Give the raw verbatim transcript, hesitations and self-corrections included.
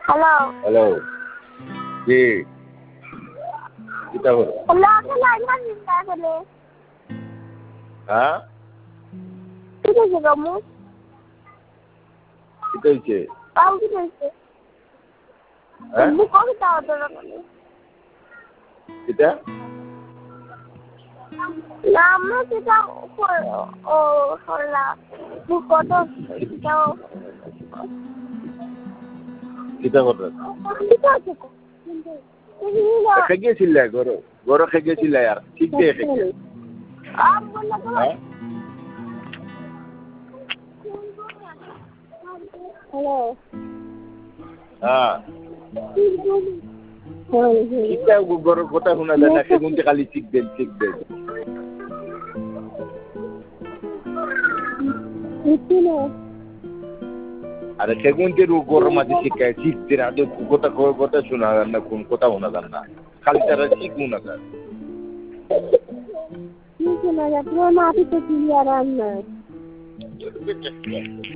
hello hello জি কিতা হলো hello আসলে আমার নিন্দা আসলে হ্যাঁ ঠিক আছে গমু কিতা হইছে তাও কি হয়েছে হ্যাঁ তুমি কবিতা অর্ডার করলে কিতা না আমরা সেটা ও করলা তুই কত সেটাও কিতা কথা ঠিক আছে খেগিয়েছিলে গরো গরো খেগিয়েছিলে আর ঠিক দিয়ে খেগে আর বললে তো হ্যাঁ হ্যালো হ্যাঁ কিতা গরো কথা শোনা যায় না সেগুনতে খালি শিখবেন শিখবেন আরে সেগুনতে গরো মাঝে শিখায় শিখতে না তো কথা কথা শোনা যান না কোন কথা শোনা যান না খালি তারা শিখবো না স্যার শোনা যায় তোমার মাটি তো ক্লিয়ার আর না